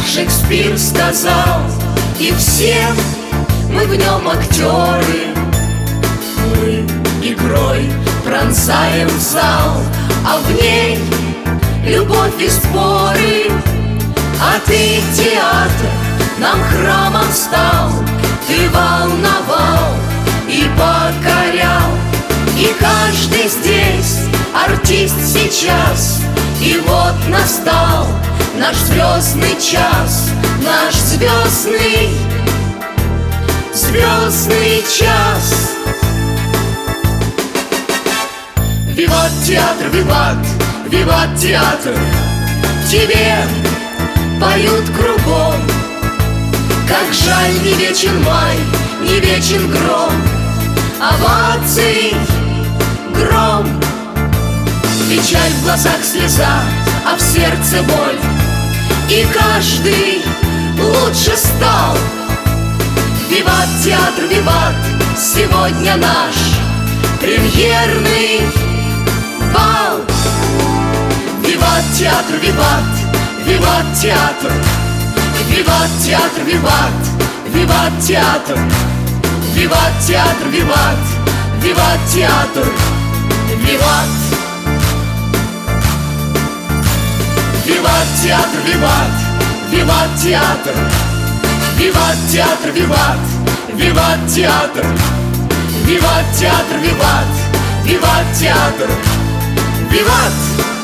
Шекспир сказал, и все мы в нем актеры. Мы игрой пронзаем зал, а в ней любовь и споры. А ты, театр, нам храмом стал, ты волновал и покорял. И каждый здесь артист сейчас. И вот настал наш звездный час, наш звездный час. Виват, театр, виват, виват, театр. Тебе поют кругом. Как жаль, не вечен май, не вечен гром. Оваций гром. Печаль в глазах слеза, а в сердце боль. И каждый лучше стал. Виват, театр, виват, сегодня наш премьерный бал. Виват, театр, виват, виват, театр. Виват, театр, виват, виват, театр. Виват, театр, виват, виват, театр. Виват. Виват, театр, виват, виват, театр. Виват, театр, виват, виват, театр. Виват, театр, виват, виват, театр. Виват.